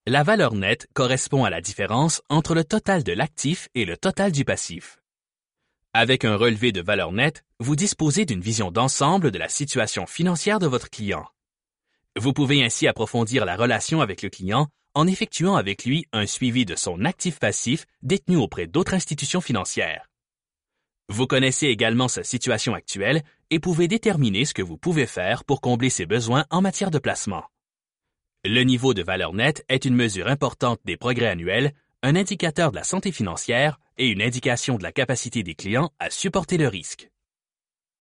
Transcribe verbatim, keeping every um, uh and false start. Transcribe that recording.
La valeur nette correspond à la différence entre le total de l'actif et le total du passif. Avec un relevé de valeur nette, vous disposez d'une vision d'ensemble de la situation financière de votre client. Vous pouvez ainsi approfondir la relation avec le client en effectuant avec lui un suivi de son actif-passif détenu auprès d'autres institutions financières. Vous connaissez également sa situation actuelle et pouvez déterminer ce que vous pouvez faire pour combler ses besoins en matière de placement. Le niveau de valeur nette est une mesure importante des progrès annuels, un indicateur de la santé financière et une indication de la capacité des clients à supporter le risque.